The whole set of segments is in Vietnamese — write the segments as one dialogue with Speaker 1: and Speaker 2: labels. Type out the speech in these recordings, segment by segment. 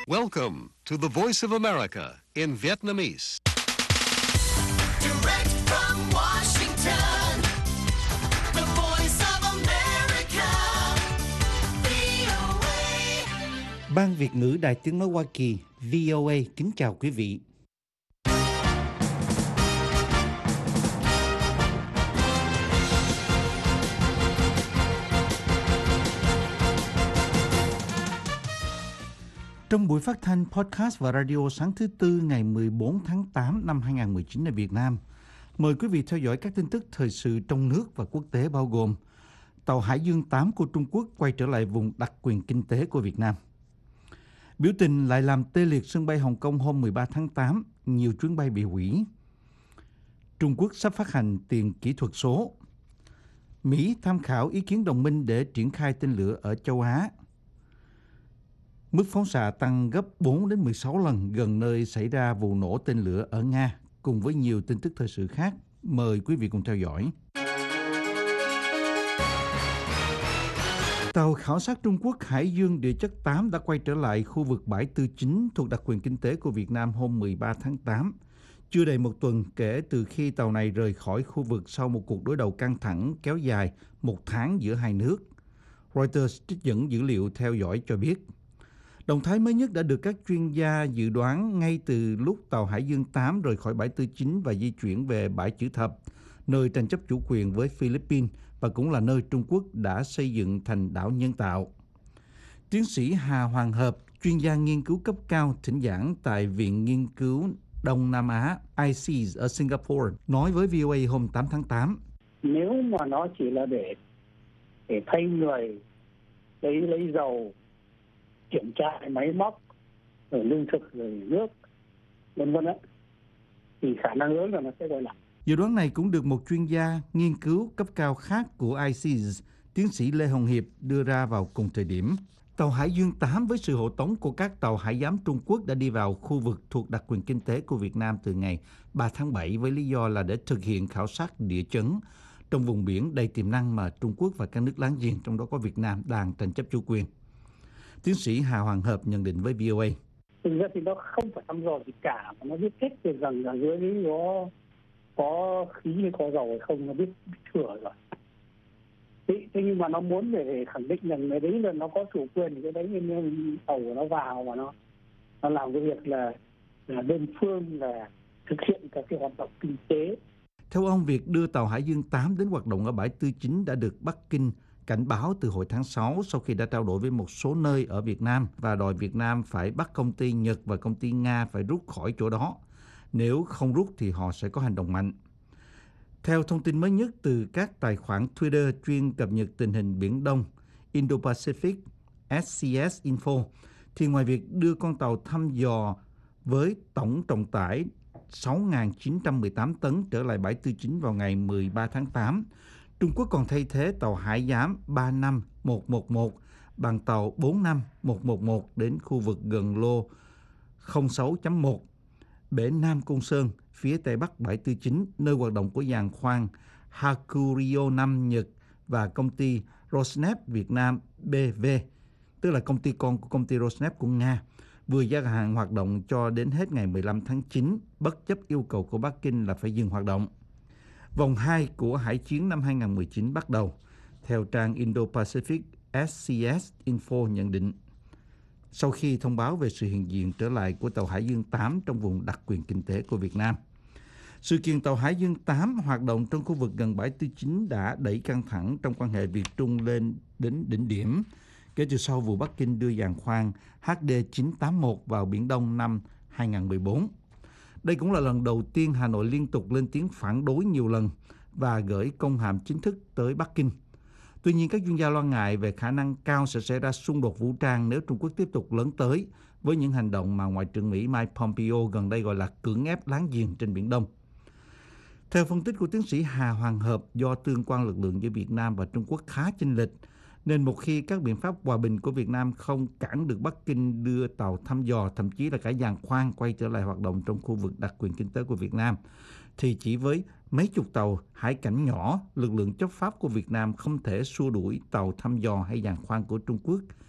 Speaker 1: Welcome to the Voice of America in Vietnamese.
Speaker 2: Direct from Washington, the Voice of America, VOA.
Speaker 3: Ban Việt ngữ Đài Tiếng nói Hoa Kỳ VOA kính chào quý vị. Trong buổi phát thanh podcast và radio sáng thứ Tư ngày 14 tháng 8 năm 2019 ở Việt Nam, mời quý vị theo dõi các tin tức thời sự trong nước và quốc tế bao gồm tàu Hải Dương 8 của Trung Quốc quay trở lại vùng đặc quyền kinh tế của Việt Nam. Biểu tình lại làm tê liệt sân bay Hồng Kông hôm 13 tháng 8, nhiều chuyến bay bị hủy. Trung Quốc sắp phát hành tiền kỹ thuật số. Mỹ tham khảo ý kiến đồng minh để triển khai tên lửa ở châu Á. Mức phóng xạ tăng gấp 4 đến 16 lần gần nơi xảy ra vụ nổ tên lửa ở Nga, cùng với nhiều tin tức thời sự khác. Mời quý vị cùng theo dõi. Tàu khảo sát Trung Quốc Hải Dương địa chất 8 đã quay trở lại khu vực bãi Tư Chính thuộc đặc quyền kinh tế của Việt Nam hôm 13 tháng 8. Chưa đầy một tuần kể từ khi tàu này rời khỏi khu vực sau một cuộc đối đầu căng thẳng kéo dài 1 tháng giữa hai nước. Reuters trích dẫn dữ liệu theo dõi cho biết. Động thái mới nhất đã được các chuyên gia dự đoán ngay từ lúc tàu Hải Dương 8 rời khỏi bãi Tư Chính và di chuyển về bãi Chữ Thập, nơi tranh chấp chủ quyền với Philippines và cũng là nơi Trung Quốc đã xây dựng thành đảo nhân tạo. Tiến sĩ Hà Hoàng Hợp, chuyên gia nghiên cứu cấp cao thỉnh giảng tại Viện Nghiên cứu Đông Nam Á ICES ở Singapore, nói với VOA hôm 8 tháng 8.
Speaker 4: Nếu mà nó chỉ là để thay người, lấy dầu, kiểm tra máy móc, rồi lương thực, rồi nước, vân vân thì khả năng lớn là nó sẽ quay lại.
Speaker 3: Dự đoán này cũng được một chuyên gia nghiên cứu cấp cao khác của ICES, tiến sĩ Lê Hồng Hiệp đưa ra vào cùng thời điểm. Tàu Hải Dương 8 với sự hộ tống của các tàu hải giám Trung Quốc đã đi vào khu vực thuộc đặc quyền kinh tế của Việt Nam từ ngày 3 tháng 7 với lý do là để thực hiện khảo sát địa chấn trong vùng biển đầy tiềm năng mà Trung Quốc và các nước láng giềng, trong đó có Việt Nam, đang tranh chấp chủ quyền. Tiến sĩ Hà Hoàng Hợp nhận định với VOA.
Speaker 4: Thực ra thì nó không phải thăm dò gì cả, mà nó biết hết được rằng là dưới ấy nó có khí hay có dầu hay không, nó biết thừa rồi. Thế nhưng mà nó muốn để khẳng định rằng cái đấy là nó có chủ quyền thì cái đấy nên tàu của nó vào và nó làm cái việc là đơn phương là thực hiện các cái hoạt động kinh tế.
Speaker 3: Theo ông, việc đưa tàu Hải Dương 8 đến hoạt động ở bãi Tư Chính đã được Bắc Kinh cảnh báo từ hồi tháng 6 sau khi đã trao đổi với một số nơi ở Việt Nam và đòi Việt Nam phải bắt công ty Nhật và công ty Nga phải rút khỏi chỗ đó. Nếu không rút thì họ sẽ có hành động mạnh. Theo thông tin mới nhất từ các tài khoản Twitter chuyên cập nhật tình hình Biển Đông, Indo-Pacific, SCS Info, thì ngoài việc đưa con tàu thăm dò với tổng trọng tải 6.918 tấn trở lại bãi Tư Chính vào ngày 13 tháng 8, Trung Quốc còn thay thế tàu hải giám 35111 bằng tàu 45111 đến khu vực gần lô 06.1, bể Nam Côn Sơn, phía tây bắc bãi Tư Chính, nơi hoạt động của giàn khoan Hakuryo 5 Nhật và công ty Rosneft Việt Nam BV, tức là công ty con của công ty Rosneft của Nga, vừa gia hạn hoạt động cho đến hết ngày 15 tháng 9, bất chấp yêu cầu của Bắc Kinh là phải dừng hoạt động. Vòng 2 của Hải chiến năm 2019 bắt đầu, theo trang Indo-Pacific SCS Info nhận định, sau khi thông báo về sự hiện diện trở lại của tàu Hải Dương 8 trong vùng đặc quyền kinh tế của Việt Nam. Sự kiện tàu Hải Dương 8 hoạt động trong khu vực gần bãi Tư Chính đã đẩy căng thẳng trong quan hệ Việt Trung lên đến đỉnh điểm kể từ sau vụ Bắc Kinh đưa giàn khoan HD981 vào Biển Đông năm 2014. Đây cũng là lần đầu tiên Hà Nội liên tục lên tiếng phản đối nhiều lần và gửi công hàm chính thức tới Bắc Kinh. Tuy nhiên, các chuyên gia lo ngại về khả năng cao sẽ xảy ra xung đột vũ trang nếu Trung Quốc tiếp tục lấn tới với những hành động mà Ngoại trưởng Mỹ Mike Pompeo gần đây gọi là cưỡng ép láng giềng trên Biển Đông. Theo phân tích của tiến sĩ Hà Hoàng Hợp, do tương quan lực lượng giữa Việt Nam và Trung Quốc khá chênh lệch, nên một khi các biện pháp hòa bình của Việt Nam không cản được Bắc Kinh đưa tàu thăm dò, thậm chí là cả giàn khoan quay trở lại hoạt động trong khu vực đặc quyền kinh tế của Việt Nam, thì chỉ với mấy chục tàu hải cảnh nhỏ, lực lượng chấp pháp của Việt Nam không thể xua đuổi tàu thăm dò hay giàn khoan của Trung Quốc.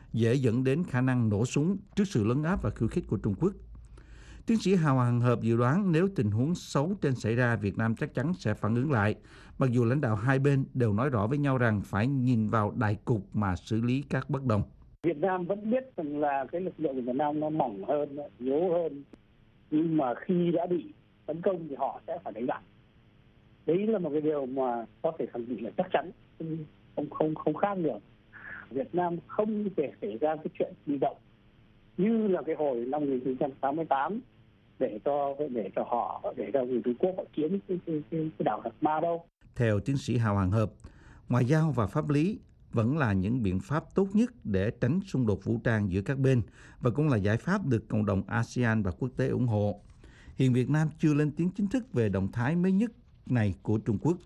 Speaker 3: dễ dẫn đến khả năng nổ súng trước sự lấn áp và khiêu khích của Trung Quốc. Tiến sĩ Hào Hằng Hợp dự đoán nếu tình huống xấu trên xảy ra, Việt Nam chắc chắn sẽ phản ứng lại, mặc dù lãnh đạo hai bên đều nói rõ với nhau rằng phải nhìn vào đại cục mà xử lý các bất đồng.
Speaker 4: Việt Nam vẫn biết rằng là cái lực lượng của Việt Nam nó mỏng hơn, nó yếu hơn, nhưng mà khi đã bị tấn công thì họ sẽ phải đánh lại. Đấy là một cái điều mà có thể khẳng định là chắc chắn, không khác được. Việt Nam không thể xảy ra cái chuyện bị động như là cái hồi năm 1988 để cho người Trung Quốc họ chiếm cái đảo Hạc Ma đâu.
Speaker 3: Theo tiến sĩ Hào Hằng Hợp, ngoại giao và pháp lý vẫn là những biện pháp tốt nhất để tránh xung đột vũ trang giữa các bên và cũng là giải pháp được cộng đồng ASEAN và quốc tế ủng hộ. Hiện Việt Nam chưa lên tiếng chính thức về động thái mới nhất này của Trung Quốc.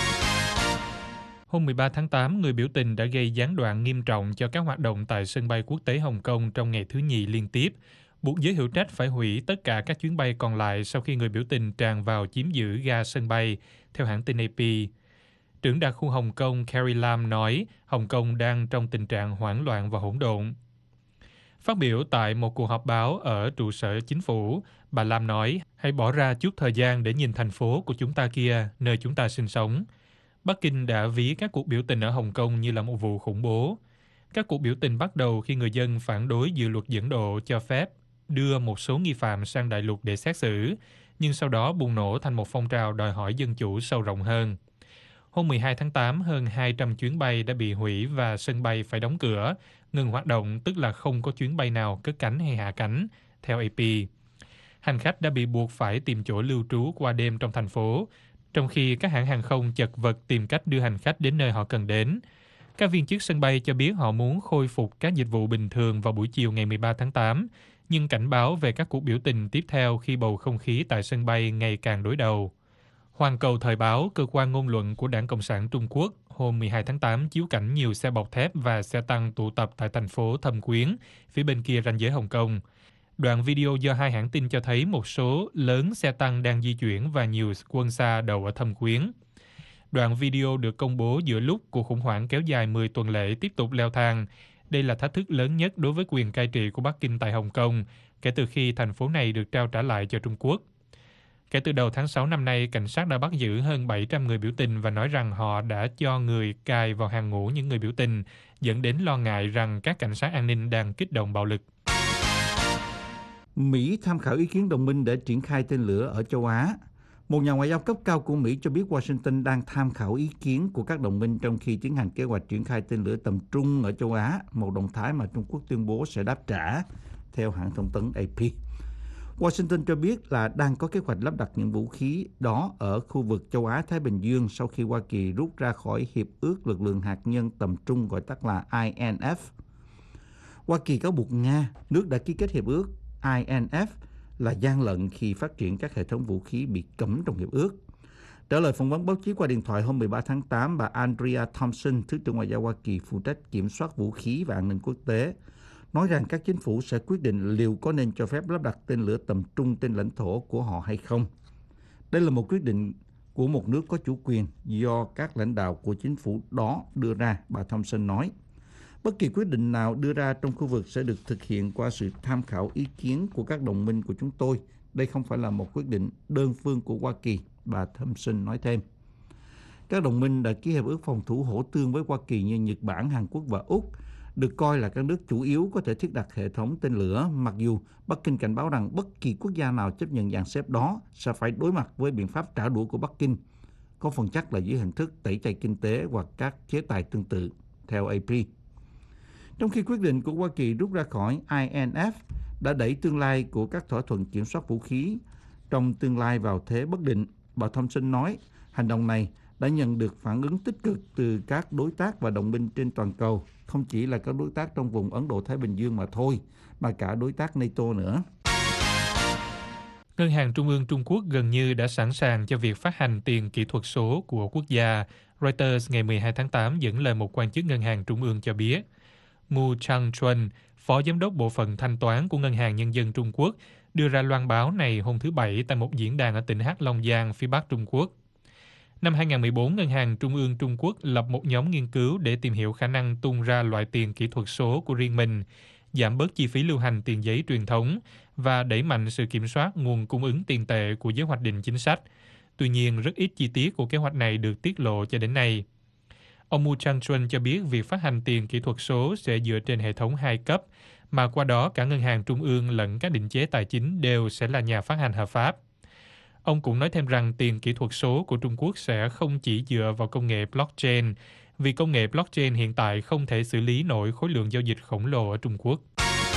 Speaker 5: Hôm 13 tháng 8, người biểu tình đã gây gián đoạn nghiêm trọng cho các hoạt động tại sân bay quốc tế Hồng Kông trong ngày thứ Nhì liên tiếp, buộc giới hữu trách phải hủy tất cả các chuyến bay còn lại sau khi người biểu tình tràn vào chiếm giữ ga sân bay, theo hãng tin AP. Trưởng đặc khu Hồng Kông Carrie Lam nói Hồng Kông đang trong tình trạng hoảng loạn và hỗn độn. Phát biểu tại một cuộc họp báo ở trụ sở chính phủ, bà Lam nói, hãy bỏ ra chút thời gian để nhìn thành phố của chúng ta kia, nơi chúng ta sinh sống. Bắc Kinh đã ví các cuộc biểu tình ở Hồng Kông như là một vụ khủng bố. Các cuộc biểu tình bắt đầu khi người dân phản đối dự luật dẫn độ cho phép đưa một số nghi phạm sang đại lục để xét xử, nhưng sau đó bùng nổ thành một phong trào đòi hỏi dân chủ sâu rộng hơn. Hôm 12 tháng 8, hơn 200 chuyến bay đã bị hủy và sân bay phải đóng cửa, ngừng hoạt động, tức là không có chuyến bay nào cất cánh hay hạ cánh, theo AP. Hành khách đã bị buộc phải tìm chỗ lưu trú qua đêm trong thành phố, trong khi các hãng hàng không chật vật tìm cách đưa hành khách đến nơi họ cần đến. Các viên chức sân bay cho biết họ muốn khôi phục các dịch vụ bình thường vào buổi chiều ngày 13 tháng 8, nhưng cảnh báo về các cuộc biểu tình tiếp theo khi bầu không khí tại sân bay ngày càng đối đầu. Hoàn Cầu Thời báo, cơ quan ngôn luận của Đảng Cộng sản Trung Quốc, hôm 12 tháng 8 chiếu cảnh nhiều xe bọc thép và xe tăng tụ tập tại thành phố Thâm Quyến, phía bên kia ranh giới Hồng Kông. Đoạn video do hai hãng tin cho thấy một số lớn xe tăng đang di chuyển và nhiều quân xa đậu ở Thâm Quyến. Đoạn video được công bố giữa lúc cuộc khủng hoảng kéo dài 10 tuần lễ tiếp tục leo thang. Đây là thách thức lớn nhất đối với quyền cai trị của Bắc Kinh tại Hồng Kông, kể từ khi thành phố này được trao trả lại cho Trung Quốc. Kể từ đầu tháng 6 năm nay, cảnh sát đã bắt giữ hơn 700 người biểu tình và nói rằng họ đã cho người cài vào hàng ngũ những người biểu tình, dẫn đến lo ngại rằng các cảnh sát an ninh đang kích động bạo lực.
Speaker 3: Mỹ tham khảo ý kiến đồng minh để triển khai tên lửa ở châu Á. Một nhà ngoại giao cấp cao của Mỹ cho biết Washington đang tham khảo ý kiến của các đồng minh trong khi tiến hành kế hoạch triển khai tên lửa tầm trung ở châu Á, một động thái mà Trung Quốc tuyên bố sẽ đáp trả, theo hãng thông tấn AP. Washington cho biết là đang có kế hoạch lắp đặt những vũ khí đó ở khu vực châu Á-Thái Bình Dương sau khi Hoa Kỳ rút ra khỏi Hiệp ước Lực lượng Hạt nhân tầm trung gọi tắt là INF. Hoa Kỳ cáo buộc Nga, nước đã ký kết hiệp ước INF, là gian lận khi phát triển các hệ thống vũ khí bị cấm trong hiệp ước. Trả lời phỏng vấn báo chí qua điện thoại hôm 13 tháng 8, bà Andrea Thompson, Thứ trưởng Ngoại giao Hoa Kỳ phụ trách kiểm soát vũ khí và an ninh quốc tế, nói rằng các chính phủ sẽ quyết định liệu có nên cho phép lắp đặt tên lửa tầm trung trên lãnh thổ của họ hay không. Đây là một quyết định của một nước có chủ quyền do các lãnh đạo của chính phủ đó đưa ra, bà Thompson nói. Bất kỳ quyết định nào đưa ra trong khu vực sẽ được thực hiện qua sự tham khảo ý kiến của các đồng minh của chúng tôi. Đây không phải là một quyết định đơn phương của Hoa Kỳ, bà Thompson nói thêm. Các đồng minh đã ký hiệp ước phòng thủ hỗ tương với Hoa Kỳ như Nhật Bản, Hàn Quốc và Úc, được coi là các nước chủ yếu có thể thiết đặt hệ thống tên lửa, mặc dù Bắc Kinh cảnh báo rằng bất kỳ quốc gia nào chấp nhận dàn xếp đó sẽ phải đối mặt với biện pháp trả đũa của Bắc Kinh, có phần chắc là dưới hình thức tẩy chay kinh tế hoặc các chế tài tương tự, theo AP. Trong khi quyết định của Hoa Kỳ rút ra khỏi INF đã đẩy tương lai của các thỏa thuận kiểm soát vũ khí trong tương lai vào thế bất định, bà Thompson nói hành động này đã nhận được phản ứng tích cực từ các đối tác và đồng minh trên toàn cầu, không chỉ là các đối tác trong vùng Ấn Độ-Thái Bình Dương mà thôi, mà cả đối tác NATO nữa.
Speaker 5: Ngân hàng Trung ương Trung Quốc gần như đã sẵn sàng cho việc phát hành tiền kỹ thuật số của quốc gia, Reuters ngày 12 tháng 8 dẫn lời một quan chức Ngân hàng Trung ương cho biết. Mu Changchun, Phó Giám đốc Bộ phận Thanh toán của Ngân hàng Nhân dân Trung Quốc, đưa ra loan báo này hôm thứ Bảy tại một diễn đàn ở tỉnh Hắc Long Giang, phía Bắc Trung Quốc. Năm 2014, Ngân hàng Trung ương Trung Quốc lập một nhóm nghiên cứu để tìm hiểu khả năng tung ra loại tiền kỹ thuật số của riêng mình, giảm bớt chi phí lưu hành tiền giấy truyền thống và đẩy mạnh sự kiểm soát nguồn cung ứng tiền tệ của giới hoạch định chính sách. Tuy nhiên, rất ít chi tiết của kế hoạch này được tiết lộ cho đến nay. Ông Mu Changchun cho biết việc phát hành tiền kỹ thuật số sẽ dựa trên hệ thống 2 cấp, mà qua đó cả ngân hàng trung ương lẫn các định chế tài chính đều sẽ là nhà phát hành hợp pháp. Ông cũng nói thêm rằng tiền kỹ thuật số của Trung Quốc sẽ không chỉ dựa vào công nghệ blockchain, vì công nghệ blockchain hiện tại không thể xử lý nổi khối lượng giao dịch khổng lồ ở Trung Quốc.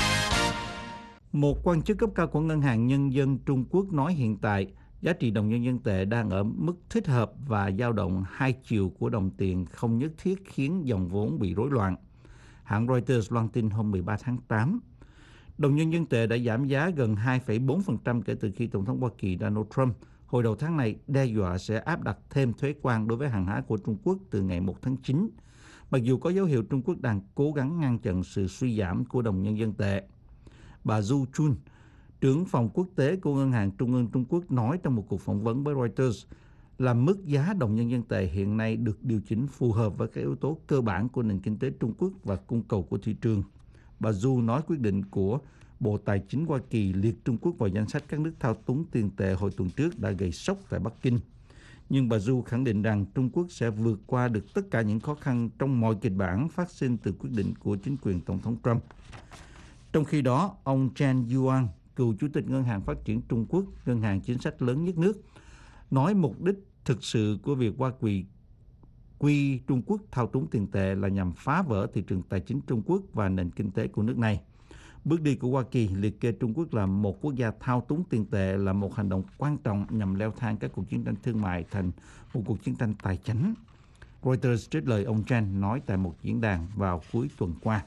Speaker 3: Một quan chức cấp cao của Ngân hàng Nhân dân Trung Quốc nói hiện tại giá trị đồng nhân dân tệ đang ở mức thích hợp và dao động hai chiều của đồng tiền không nhất thiết khiến dòng vốn bị rối loạn. Hãng Reuters loan tin hôm 13 tháng 8, đồng nhân dân tệ đã giảm giá gần 2,4% kể từ khi Tổng thống Hoa Kỳ Donald Trump hồi đầu tháng này đe dọa sẽ áp đặt thêm thuế quan đối với hàng hóa của Trung Quốc từ ngày 1 tháng 9, mặc dù có dấu hiệu Trung Quốc đang cố gắng ngăn chặn sự suy giảm của đồng nhân dân tệ. Bà Zhu Chun, trưởng phòng quốc tế của Ngân hàng Trung ương Trung Quốc nói trong một cuộc phỏng vấn với Reuters là mức giá đồng nhân dân tệ hiện nay được điều chỉnh phù hợp với các yếu tố cơ bản của nền kinh tế Trung Quốc và cung cầu của thị trường. Bà Zhu nói quyết định của Bộ Tài chính Hoa Kỳ liệt Trung Quốc vào danh sách các nước thao túng tiền tệ hồi tuần trước đã gây sốc tại Bắc Kinh. Nhưng bà Zhu khẳng định rằng Trung Quốc sẽ vượt qua được tất cả những khó khăn trong mọi kịch bản phát sinh từ quyết định của chính quyền Tổng thống Trump. Trong khi đó, ông Chen Yuan, cựu Chủ tịch Ngân hàng Phát triển Trung Quốc, ngân hàng chính sách lớn nhất nước, nói mục đích thực sự của việc Hoa Kỳ quy Trung Quốc thao túng tiền tệ là nhằm phá vỡ thị trường tài chính Trung Quốc và nền kinh tế của nước này. Bước đi của Hoa Kỳ liệt kê Trung Quốc là một quốc gia thao túng tiền tệ là một hành động quan trọng nhằm leo thang các cuộc chiến tranh thương mại thành một cuộc chiến tranh tài chính. Reuters trích lời ông Chen nói tại một diễn đàn vào cuối tuần qua.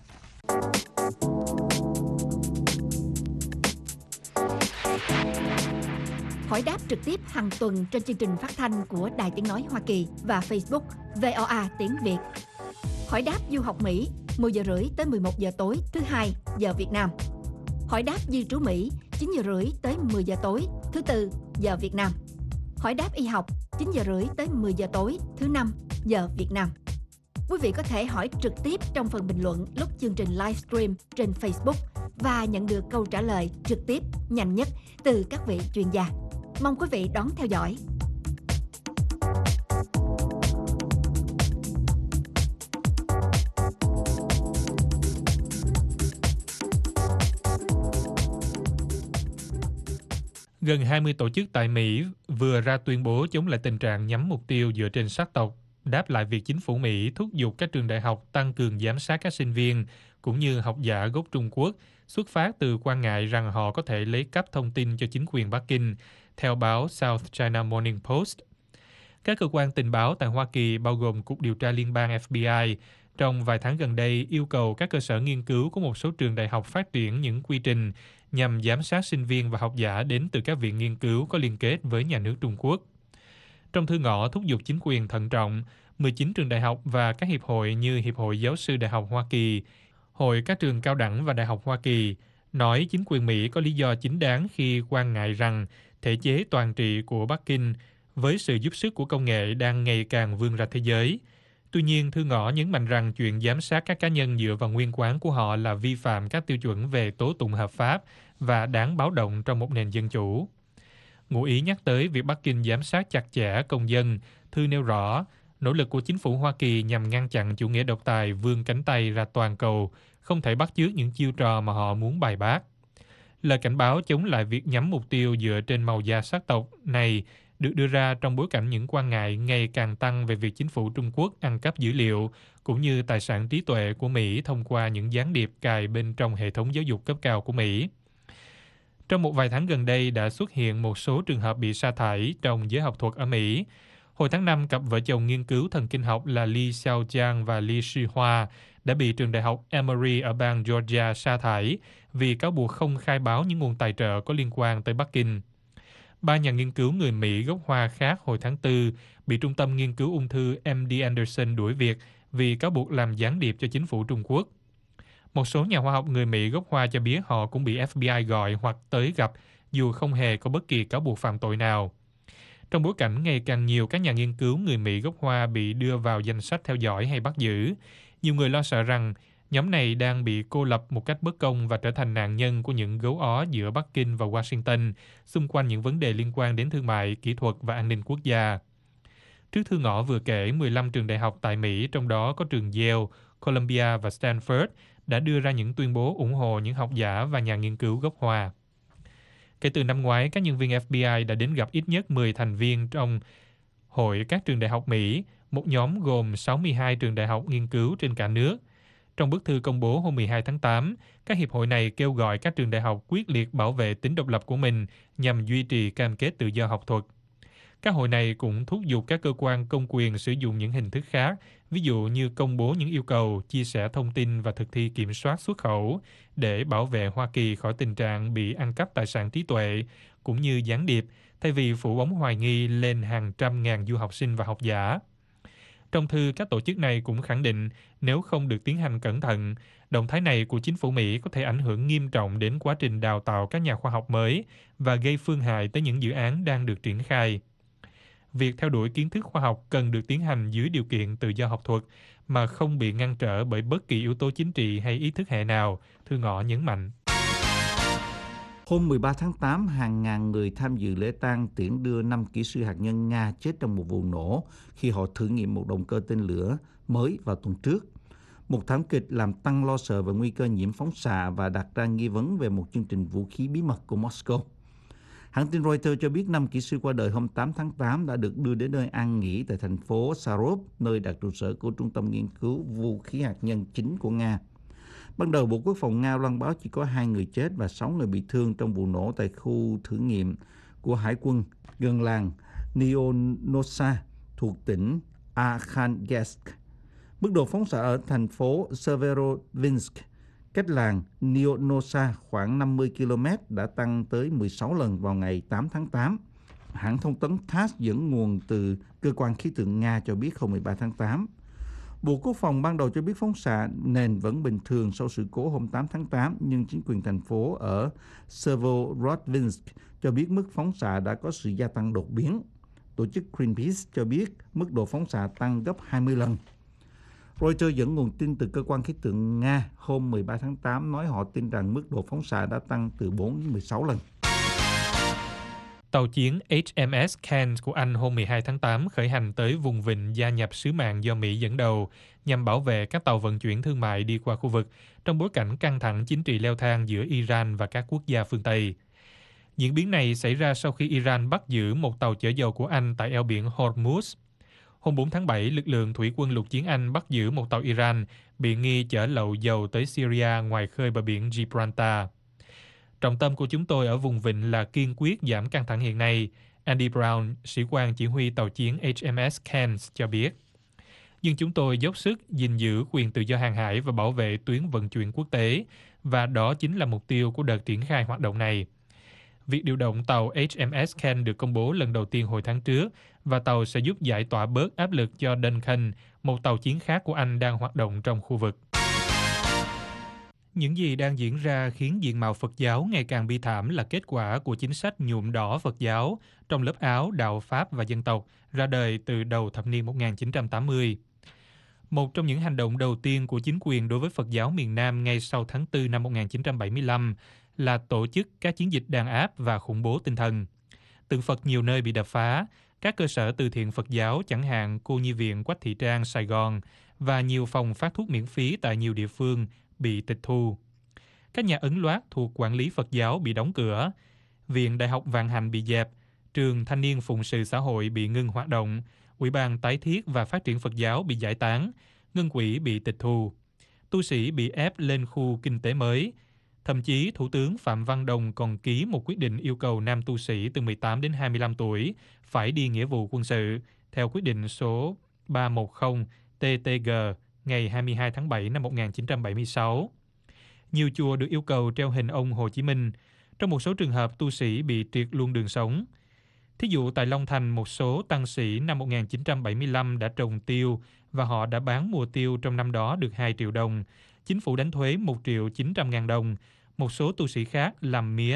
Speaker 6: Hỏi đáp trực tiếp hàng tuần trên chương trình phát thanh của Đài Tiếng Nói Hoa Kỳ và Facebook VOA Tiếng Việt. Hỏi đáp du học Mỹ 10 giờ rưỡi tới 11 giờ tối thứ Hai giờ Việt Nam. Hỏi đáp di trú Mỹ 9 giờ rưỡi tới 10 giờ tối thứ Tư giờ Việt Nam. Hỏi đáp y học 9 giờ rưỡi tới 10 giờ tối thứ Năm giờ Việt Nam. Quý vị có thể hỏi trực tiếp trong phần bình luận lúc chương trình livestream trên Facebook và nhận được câu trả lời trực tiếp nhanh nhất từ các vị chuyên gia. Mong quý vị đón theo dõi.
Speaker 5: Gần 20 tổ chức tại Mỹ vừa ra tuyên bố chống lại tình trạng nhắm mục tiêu dựa trên sắc tộc, đáp lại việc chính phủ Mỹ thúc giục các trường đại học tăng cường giám sát các sinh viên cũng như học giả gốc Trung Quốc, xuất phát từ quan ngại rằng họ có thể lấy cắp thông tin cho chính quyền Bắc Kinh, theo báo South China Morning Post. Các cơ quan tình báo tại Hoa Kỳ, bao gồm Cục Điều tra Liên bang FBI, trong vài tháng gần đây yêu cầu các cơ sở nghiên cứu của một số trường đại học phát triển những quy trình nhằm giám sát sinh viên và học giả đến từ các viện nghiên cứu có liên kết với nhà nước Trung Quốc. Trong thư ngõ thúc giục chính quyền thận trọng, 19 trường đại học và các hiệp hội như Hiệp hội Giáo sư Đại học Hoa Kỳ, Hội các trường cao đẳng và đại học Hoa Kỳ nói chính quyền Mỹ có lý do chính đáng khi quan ngại rằng thể chế toàn trị của Bắc Kinh với sự giúp sức của công nghệ đang ngày càng vươn ra thế giới. Tuy nhiên, thư ngõ nhấn mạnh rằng chuyện giám sát các cá nhân dựa vào nguyên quán của họ là vi phạm các tiêu chuẩn về tố tụng hợp pháp và đáng báo động trong một nền dân chủ. Ngụ ý nhắc tới việc Bắc Kinh giám sát chặt chẽ công dân, thư nêu rõ nỗ lực của chính phủ Hoa Kỳ nhằm ngăn chặn chủ nghĩa độc tài vươn cánh tay ra toàn cầu, không thể bắt chước những chiêu trò mà họ muốn bài bác. Lời cảnh báo chống lại việc nhắm mục tiêu dựa trên màu da sắc tộc này được đưa ra trong bối cảnh những quan ngại ngày càng tăng về việc chính phủ Trung Quốc ăn cắp dữ liệu cũng như tài sản trí tuệ của Mỹ thông qua những gián điệp cài bên trong hệ thống giáo dục cấp cao của Mỹ. Trong một vài tháng gần đây đã xuất hiện một số trường hợp bị sa thải trong giới học thuật ở Mỹ. Hồi tháng 5, cặp vợ chồng nghiên cứu thần kinh học là Li Xiaojiang và Li Shihua đã bị trường đại học Emory ở bang Georgia sa thải vì cáo buộc không khai báo những nguồn tài trợ có liên quan tới Bắc Kinh. 3 nhà nghiên cứu người Mỹ gốc Hoa khác hồi tháng 4 bị Trung tâm Nghiên cứu Ung thư MD Anderson đuổi việc vì cáo buộc làm gián điệp cho chính phủ Trung Quốc. Một số nhà khoa học người Mỹ gốc Hoa cho biết họ cũng bị FBI gọi hoặc tới gặp dù không hề có bất kỳ cáo buộc phạm tội nào. Trong bối cảnh ngày càng nhiều các nhà nghiên cứu người Mỹ gốc Hoa bị đưa vào danh sách theo dõi hay bắt giữ, nhiều người lo sợ rằng nhóm này đang bị cô lập một cách bất công và trở thành nạn nhân của những gấu ó giữa Bắc Kinh và Washington xung quanh những vấn đề liên quan đến thương mại, kỹ thuật và an ninh quốc gia. Trước thư ngõ vừa kể, 15 trường đại học tại Mỹ, trong đó có trường Yale, Columbia và Stanford, đã đưa ra những tuyên bố ủng hộ những học giả và nhà nghiên cứu gốc Hoa. Kể từ năm ngoái, các nhân viên FBI đã đến gặp ít nhất 10 thành viên trong Hội các trường đại học Mỹ, một nhóm gồm 62 trường đại học nghiên cứu trên cả nước. Trong bức thư công bố hôm 12 tháng 8, các hiệp hội này kêu gọi các trường đại học quyết liệt bảo vệ tính độc lập của mình nhằm duy trì cam kết tự do học thuật. Các hội này cũng thúc giục các cơ quan công quyền sử dụng những hình thức khác, ví dụ như công bố những yêu cầu, chia sẻ thông tin và thực thi kiểm soát xuất khẩu để bảo vệ Hoa Kỳ khỏi tình trạng bị ăn cắp tài sản trí tuệ, cũng như gián điệp, thay vì phủ bóng hoài nghi lên hàng trăm ngàn du học sinh và học giả. Trong thư, các tổ chức này cũng khẳng định nếu không được tiến hành cẩn thận, động thái này của chính phủ Mỹ có thể ảnh hưởng nghiêm trọng đến quá trình đào tạo các nhà khoa học mới và gây phương hại tới những dự án đang được triển khai. Việc theo đuổi kiến thức khoa học cần được tiến hành dưới điều kiện tự do học thuật mà không bị ngăn trở bởi bất kỳ yếu tố chính trị hay ý thức hệ nào, thư ngõ nhấn mạnh.
Speaker 3: Hôm 13 tháng 8, hàng ngàn người tham dự lễ tang tiễn đưa 5 kỹ sư hạt nhân Nga chết trong một vụ nổ khi họ thử nghiệm một động cơ tên lửa mới vào tuần trước. Một thảm kịch làm tăng lo sợ về nguy cơ nhiễm phóng xạ và đặt ra nghi vấn về một chương trình vũ khí bí mật của Moscow. Hãng tin Reuters cho biết 5 kỹ sư qua đời hôm 8 tháng 8 đã được đưa đến nơi an nghỉ tại thành phố Sarov, nơi đặt trụ sở của Trung tâm Nghiên cứu Vũ khí hạt nhân chính của Nga. Ban đầu, Bộ Quốc phòng Nga loan báo chỉ có 2 người chết và 6 người bị thương trong vụ nổ tại khu thử nghiệm của Hải quân gần làng Nionosa thuộc tỉnh Arkhangelsk. Mức độ phóng xạ ở thành phố Severodvinsk, cách làng Nionosa khoảng 50 km, đã tăng tới 16 lần vào ngày 8 tháng 8. Hãng thông tấn TASS dẫn nguồn từ cơ quan khí tượng Nga cho biết hôm 13 tháng 8. Bộ Quốc phòng ban đầu cho biết phóng xạ nền vẫn bình thường sau sự cố hôm 8 tháng 8, nhưng chính quyền thành phố ở Severodvinsk cho biết mức phóng xạ đã có sự gia tăng đột biến. Tổ chức Greenpeace cho biết mức độ phóng xạ tăng gấp 20 lần. Reuters dẫn nguồn tin từ cơ quan khí tượng Nga hôm 13 tháng 8 nói họ tin rằng mức độ phóng xạ đã tăng từ 4 đến 16 lần.
Speaker 5: Tàu chiến HMS Cairns của Anh hôm 12 tháng 8 khởi hành tới vùng vịnh gia nhập sứ mạng do Mỹ dẫn đầu nhằm bảo vệ các tàu vận chuyển thương mại đi qua khu vực trong bối cảnh căng thẳng chính trị leo thang giữa Iran và các quốc gia phương Tây. Diễn biến này xảy ra sau khi Iran bắt giữ một tàu chở dầu của Anh tại eo biển Hormuz. Hôm 4 tháng 7, lực lượng thủy quân lục chiến Anh bắt giữ một tàu Iran bị nghi chở lậu dầu tới Syria ngoài khơi bờ biển Gibraltar. Trọng tâm của chúng tôi ở vùng vịnh là kiên quyết giảm căng thẳng hiện nay, Andy Brown, sĩ quan chỉ huy tàu chiến HMS Cairns cho biết. Nhưng chúng tôi dốc sức gìn giữ quyền tự do hàng hải và bảo vệ tuyến vận chuyển quốc tế, và đó chính là mục tiêu của đợt triển khai hoạt động này. Việc điều động tàu HMS Cairns được công bố lần đầu tiên hồi tháng trước, và tàu sẽ giúp giải tỏa bớt áp lực cho Duncan, một tàu chiến khác của Anh đang hoạt động trong khu vực. Những gì đang diễn ra khiến diện mạo Phật giáo ngày càng bi thảm là kết quả của chính sách nhuộm đỏ Phật giáo trong lớp áo đạo Pháp và dân tộc ra đời từ đầu thập niên 1980. Một trong những hành động đầu tiên của chính quyền đối với Phật giáo miền Nam ngay sau tháng 4 năm 1975 là tổ chức các chiến dịch đàn áp và khủng bố tinh thần. Tượng Phật nhiều nơi bị đập phá, các cơ sở từ thiện Phật giáo chẳng hạn Cô Nhi viện Quách Thị Trang, Sài Gòn và nhiều phòng phát thuốc miễn phí tại nhiều địa phương bị tịch thu. Các nhà ấn loát thuộc quản lý Phật giáo bị đóng cửa, Viện Đại học Vạn Hạnh bị dẹp, Trường Thanh niên Phụng sự Xã hội bị ngưng hoạt động, Ủy ban Tái thiết và Phát triển Phật giáo bị giải tán, ngân quỹ bị tịch thu, tu sĩ bị ép lên khu kinh tế mới. Thậm chí, Thủ tướng Phạm Văn Đồng còn ký một quyết định yêu cầu nam tu sĩ từ 18 đến 25 tuổi phải đi nghĩa vụ quân sự, theo quyết định số 310 TTG ngày 22 tháng 7 năm 1976. Nhiều chùa được yêu cầu treo hình ông Hồ Chí Minh. Trong một số trường hợp, tu sĩ bị triệt luôn đường sống. Thí dụ tại Long Thành, một số tăng sĩ năm 1975 đã trồng tiêu và họ đã bán mùa tiêu trong năm đó được 2 triệu đồng. Chính phủ đánh thuế 1.900.000 đồng. Một số tu sĩ khác làm mía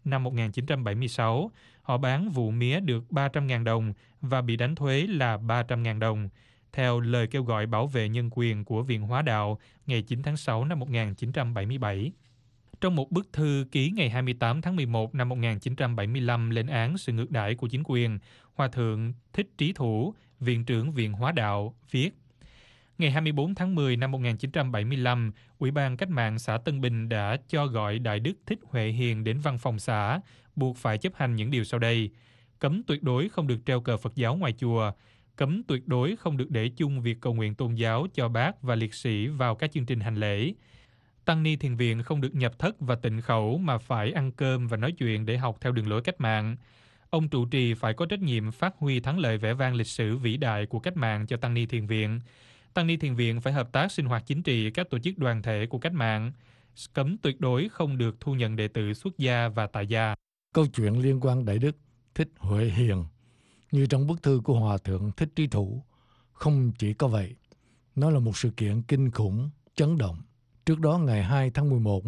Speaker 5: năm 1976, họ bán vụ mía được 300.000 đồng và bị đánh thuế là 300.000 đồng, theo lời kêu gọi bảo vệ nhân quyền của Viện Hóa đạo ngày 9 tháng 6 năm 1977. Trong một bức thư ký ngày 28 tháng 11 năm 1975 lên án sự ngược đãi của chính quyền, Hòa thượng Thích Trí Thủ, Viện trưởng Viện Hóa đạo, viết: Ngày 24 tháng 10 năm 1975, Ủy ban Cách mạng xã Tân Bình đã cho gọi Đại đức Thích Huệ Hiền đến văn phòng xã, buộc phải chấp hành những điều sau đây: cấm tuyệt đối không được treo cờ Phật giáo ngoài chùa, cấm tuyệt đối không được để chung việc cầu nguyện tôn giáo cho bác và liệt sĩ vào các chương trình hành lễ. Tăng ni thiền viện không được nhập thất và tịnh khẩu mà phải ăn cơm và nói chuyện để học theo đường lối cách mạng. Ông trụ trì phải có trách nhiệm phát huy thắng lợi vẻ vang lịch sử vĩ đại của cách mạng cho Tăng ni thiền viện. Tăng ni thiền viện phải hợp tác sinh hoạt chính trị các tổ chức đoàn thể của cách mạng. Cấm tuyệt đối không được thu nhận đệ tử xuất gia và tại gia.
Speaker 7: Câu chuyện liên quan Đại đức Thích Huệ Hiền như trong bức thư của Hòa thượng Thích Trí Thủ không chỉ có vậy. Nó là một sự kiện kinh khủng, chấn động. Trước đó ngày 2 tháng 11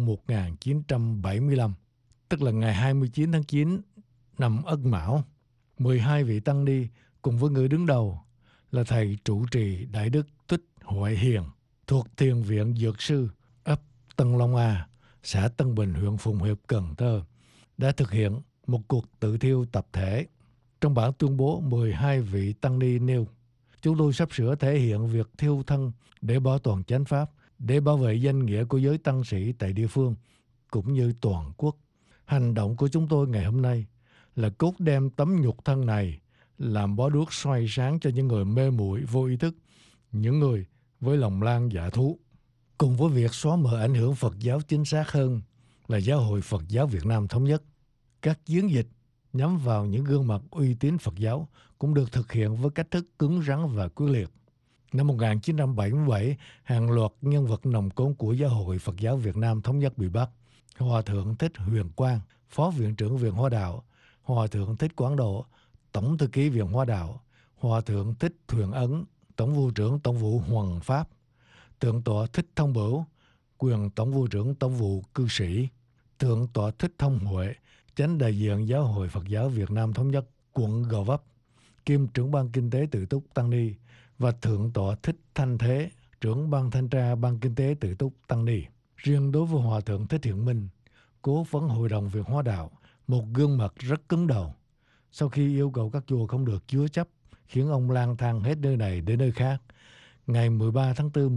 Speaker 7: 1975, tức là ngày 29 tháng 9 năm Ất Mão, 12 vị tăng ni cùng với người đứng đầu là thầy trụ trì Đại đức Thích Huệ Hiền thuộc Thiền viện Dược sư ấp Tân Long A, xã Tân Bình, huyện Phụng Hiệp, Cần Thơ đã thực hiện một cuộc tự thiêu tập thể. Trong bản tuyên bố, 12 vị tăng ni nêu: chúng tôi sắp sửa thể hiện việc thiêu thân để bảo toàn chánh pháp, để bảo vệ danh nghĩa của giới tăng sĩ tại địa phương cũng như toàn quốc. Hành động của chúng tôi ngày hôm nay là cốt đem tấm nhục thân này làm bó đuốc soi sáng cho những người mê muội vô ý thức, những người với lòng lang dạ thú. Cùng với việc xóa mờ ảnh hưởng Phật giáo chính xác hơn là Giáo hội Phật giáo Việt Nam Thống nhất, các chiến dịch nhắm vào những gương mặt uy tín Phật giáo cũng được thực hiện với cách thức cứng rắn và quyết liệt. Năm 1977, hàng loạt nhân vật nòng cốt của Giáo hội Phật giáo Việt Nam Thống nhất bị bắt. Hòa thượng Thích Huyền Quang, Phó Viện trưởng Viện Hóa đạo; Hòa thượng Thích Quảng Độ, Tổng thư ký Viện Hóa đạo; Hòa thượng Thích Thuyền Ấn, Tổng vụ trưởng Tổng vụ Hoằng Pháp; Thượng tọa Thích Thông Bửu, quyền Tổng vụ trưởng Tổng vụ Cư sĩ; Thượng tọa Thích Thông Huệ, Chánh đại diện Giáo hội Phật giáo Việt Nam Thống nhất quận Gò Vấp, kiêm trưởng ban kinh tế tự túc Tăng Ni; và Thượng tọa Thích Thanh Thế, trưởng ban thanh tra ban kinh tế tự túc Tăng Ni. Riêng đối với Hòa thượng Thích Thiện Minh, cố vấn hội đồng Viện Hóa đạo, một gương mặt rất cứng đầu. Sau khi yêu cầu các chùa không được chứa chấp, khiến ông lang thang hết nơi này đến nơi khác, ngày 13 tháng 4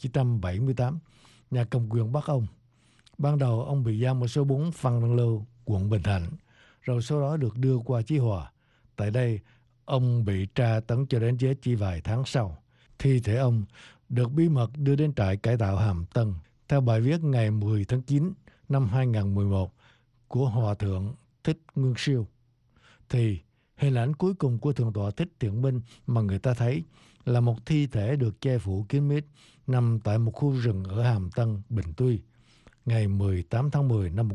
Speaker 7: 1978, nhà cầm quyền bắt ông. Ban đầu ông bị giam ở số 4 Phan Đăng Lưu, quận Bình Thạnh, rồi sau đó được đưa qua Chí Hòa. Tại đây, ông bị tra tấn cho đến chết chỉ vài tháng sau. Thi thể ông được bí mật đưa đến trại cải tạo Hàm Tân. Theo bài viết ngày 10 tháng 9 năm 2011 của Hòa thượng Thích Nguyên Siêu, thì hình ảnh cuối cùng của Thượng tọa Thích Thiện Minh mà người ta thấy là một thi thể được che phủ kín mít nằm tại một khu rừng ở Hàm Tân, Bình Tuy. Ngày 18 tháng 10 năm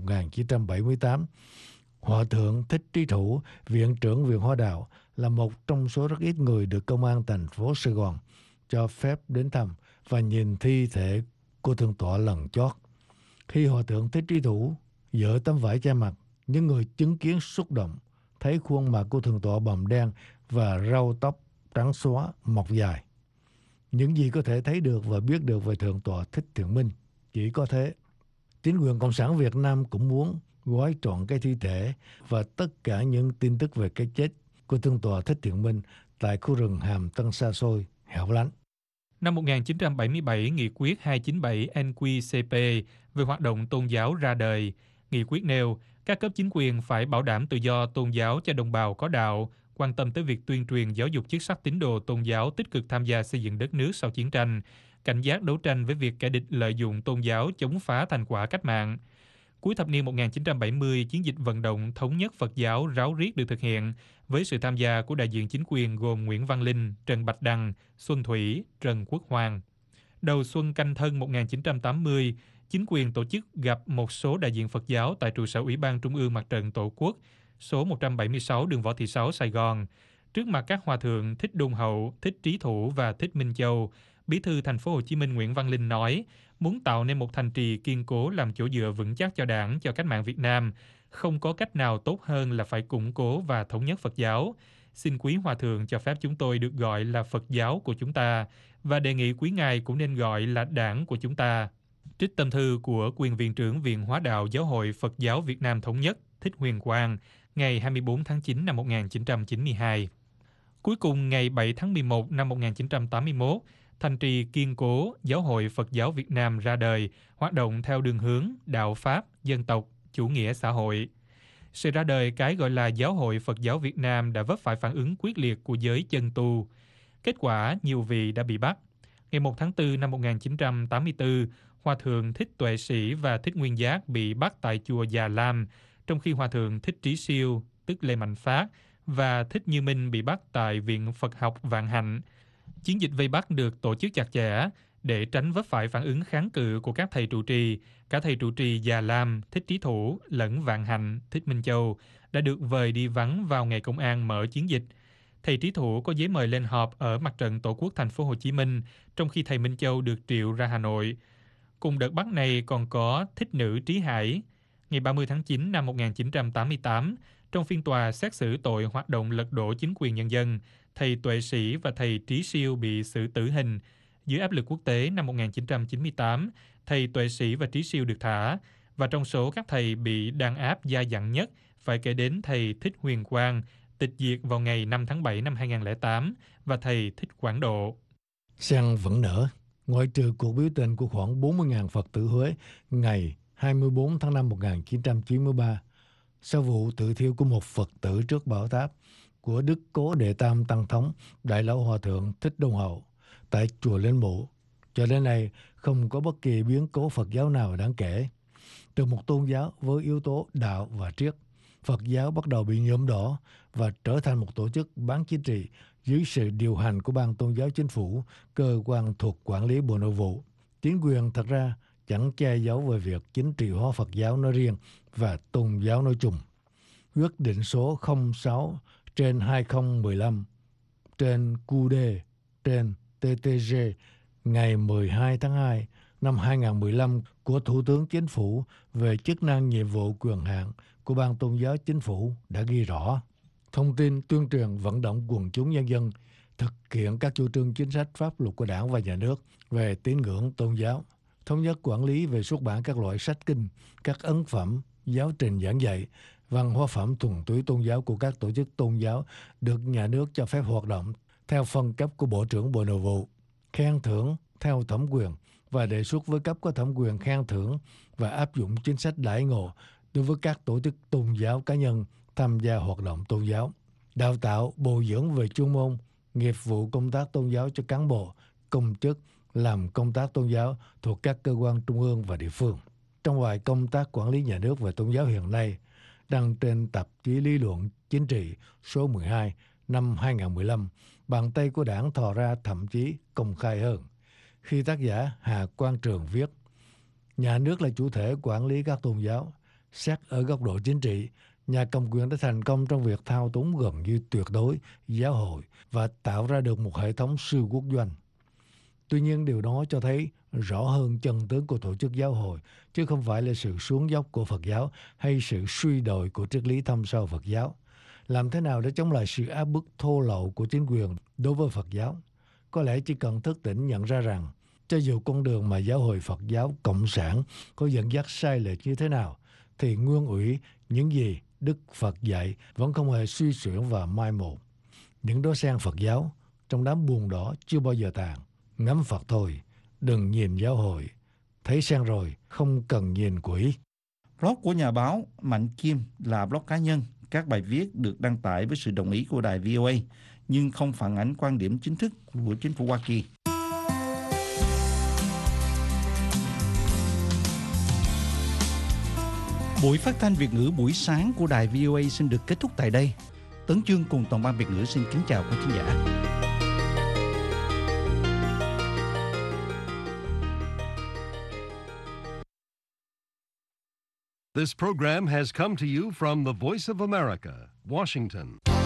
Speaker 7: 1978, Hòa thượng Thích Trí Thủ, Viện trưởng Viện Hóa đạo, là một trong số rất ít người được Công an thành phố Sài Gòn cho phép đến thăm và nhìn thi thể của Thượng tọa lần chót. Khi Hòa thượng Thích Trí Thủ dỡ tấm vải che mặt, những người chứng kiến xúc động thấy khuôn mặt của Thượng tọa bầm đen và râu tóc trắng xóa mọc dài. Những gì có thể thấy được và biết được về Thượng tọa Thích Thiện Minh chỉ có thế. Chính quyền Cộng sản Việt Nam cũng muốn gói trọn cái thi thể và tất cả những tin tức về cái chết của Thượng tọa Thích Thiện Minh tại khu rừng Hàm Tân xa xôi, hẻo lánh.
Speaker 5: Năm 1977, Nghị quyết 297 NQCP về hoạt động tôn giáo ra đời. Nghị quyết nêu, các cấp chính quyền phải bảo đảm tự do tôn giáo cho đồng bào có đạo, quan tâm tới việc tuyên truyền giáo dục chức sắc tín đồ tôn giáo tích cực tham gia xây dựng đất nước sau chiến tranh, cảnh giác đấu tranh với việc kẻ địch lợi dụng tôn giáo chống phá thành quả cách mạng. Cuối thập niên 1970, chiến dịch vận động thống nhất Phật giáo ráo riết được thực hiện với sự tham gia của đại diện chính quyền gồm Nguyễn Văn Linh, Trần Bạch Đằng, Xuân Thủy, Trần Quốc Hoàng. Đầu xuân Canh Thân 1980, chính quyền tổ chức gặp một số đại diện Phật giáo tại trụ sở Ủy ban Trung ương Mặt trận Tổ quốc, số 176 đường Võ Thị Sáu, Sài Gòn. Trước mặt các hòa thượng Thích Đôn Hậu, Thích Trí Thủ và Thích Minh Châu, Bí thư Thành phố Hồ Chí Minh Nguyễn Văn Linh nói, muốn tạo nên một thành trì kiên cố làm chỗ dựa vững chắc cho Đảng, cho cách mạng Việt Nam, không có cách nào tốt hơn là phải củng cố và thống nhất Phật giáo. Xin quý Hòa Thượng cho phép chúng tôi được gọi là Phật giáo của chúng ta, và đề nghị quý Ngài cũng nên gọi là Đảng của chúng ta. Trích tâm thư của quyền viện trưởng Viện Hóa đạo Giáo hội Phật giáo Việt Nam Thống nhất Thích Huyền Quang, ngày 24 tháng 9 năm 1992. Cuối cùng, ngày 7 tháng 11 năm 1981, thành trì kiên cố Giáo hội Phật giáo Việt Nam ra đời, hoạt động theo đường hướng đạo Pháp, dân tộc, chủ nghĩa xã hội. Sự ra đời cái gọi là Giáo hội Phật giáo Việt Nam đã vấp phải phản ứng quyết liệt của giới chân tu. Kết quả, nhiều vị đã bị bắt. Ngày 1 tháng 4 năm 1984, Hòa Thượng Thích Tuệ Sĩ và Thích Nguyên Giác bị bắt tại chùa Già Lam, trong khi Hòa Thượng Thích Trí Siêu, tức Lê Mạnh Phát, và Thích Như Minh bị bắt tại Viện Phật học Vạn Hạnh. Chiến dịch vây bắt được tổ chức chặt chẽ để tránh vấp phải phản ứng kháng cự của các thầy trụ trì. Cả thầy trụ trì Già Lam, Thích Trí Thủ lẫn Vạn Hạnh, Thích Minh Châu đã được vời đi vắng vào ngày công an mở chiến dịch. Thầy Trí Thủ có giấy mời lên họp ở Mặt trận Tổ quốc Thành phố Hồ Chí Minh, trong khi thầy Minh Châu được triệu ra Hà Nội. Cùng đợt bắt này còn có Thích Nữ Trí Hải. Ngày 30 tháng 9 năm 1988, trong phiên tòa xét xử tội hoạt động lật đổ chính quyền nhân dân, thầy Tuệ Sĩ và thầy Trí Siêu bị xử tử hình. Dưới áp lực quốc tế năm 1998, thầy Tuệ Sĩ và Trí Siêu được thả, và trong số các thầy bị đàn áp dai dẳng nhất phải kể đến thầy Thích Huyền Quang, tịch diệt vào ngày 5 tháng 7 năm 2008, và thầy Thích Quảng Độ.
Speaker 7: Sen vẫn nở, ngoại trừ cuộc biểu tình của khoảng 40.000 Phật tử Huế ngày 24 tháng 5 1993, sau vụ tự thiêu của một Phật tử trước bảo tháp của Đức Cố Đệ Tam Tăng Thống Đại Lão Hòa Thượng Thích Đông Hậu tại chùa Linh Mụ. Cho đến nay, không có bất kỳ biến cố Phật giáo nào đáng kể. Từ một tôn giáo với yếu tố đạo và triết, Phật giáo bắt đầu bị nhuộm đỏ và trở thành một tổ chức bán chính trị dưới sự điều hành của Ban Tôn giáo Chính phủ, cơ quan thuộc quản lý Bộ Nội vụ. Chính quyền thật ra chẳng che giấu về việc chính trị hóa Phật giáo nói riêng và tôn giáo nói chung. Quyết định số 06 trên 2015 trên QD trên TTG ngày 12 tháng 2 năm 2015 của Thủ tướng Chính phủ về chức năng nhiệm vụ quyền hạn của Ban Tôn giáo Chính phủ đã ghi rõ thông tin, tuyên truyền, vận động quần chúng nhân dân thực hiện các chủ trương chính sách pháp luật của Đảng và Nhà nước về tín ngưỡng tôn giáo, thống nhất quản lý về xuất bản các loại sách kinh, các ấn phẩm, giáo trình giảng dạy, văn hóa phẩm thuần túy tôn giáo của các tổ chức tôn giáo được nhà nước cho phép hoạt động theo phân cấp của Bộ trưởng Bộ Nội vụ, khen thưởng theo thẩm quyền và đề xuất với cấp có thẩm quyền khen thưởng và áp dụng chính sách đãi ngộ đối với các tổ chức tôn giáo cá nhân tham gia hoạt động tôn giáo, đào tạo, bồi dưỡng về chuyên môn, nghiệp vụ công tác tôn giáo cho cán bộ, công chức làm công tác tôn giáo thuộc các cơ quan trung ương và địa phương. Trong ngoài công tác quản lý nhà nước về tôn giáo hiện nay, đăng trên tạp chí lý luận chính trị số 12 năm 2015, bàn tay của Đảng thò ra thậm chí công khai hơn. Khi tác giả Hà Quang Trường viết, nhà nước là chủ thể quản lý các tôn giáo, xét ở góc độ chính trị, nhà cầm quyền đã thành công trong việc thao túng gần như tuyệt đối giáo hội và tạo ra được một hệ thống siêu quốc doanh. Tuy nhiên điều đó cho thấy rõ hơn chân tướng của tổ chức giáo hội, chứ không phải là sự xuống dốc của Phật giáo hay sự suy đồi của triết lý thâm sâu Phật giáo. Làm thế nào để chống lại sự áp bức thô lậu của chính quyền đối với Phật giáo? Có lẽ chỉ cần thức tỉnh nhận ra rằng, cho dù con đường mà giáo hội Phật giáo Cộng sản có dẫn dắt sai lệch như thế nào, thì nguyên ủy những gì Đức Phật dạy vẫn không hề suy xuyển và mai một. Những đóa sen Phật giáo trong đám buồn đỏ chưa bao giờ tàn. Ngắm Phật thôi, đừng nhìn giáo hội. Thấy sen rồi, không cần nhìn quỷ.
Speaker 3: Blog của nhà báo Mạnh Kim là blog cá nhân. Các bài viết được đăng tải với sự đồng ý của đài VOA, nhưng không phản ánh quan điểm chính thức của chính phủ Hoa Kỳ. Buổi phát thanh Việt ngữ buổi sáng của đài VOA xin được kết thúc tại đây. Tấn Chương cùng toàn ban Việt ngữ xin kính chào quý khán giả.
Speaker 1: This program has come to you from the Voice of America, Washington.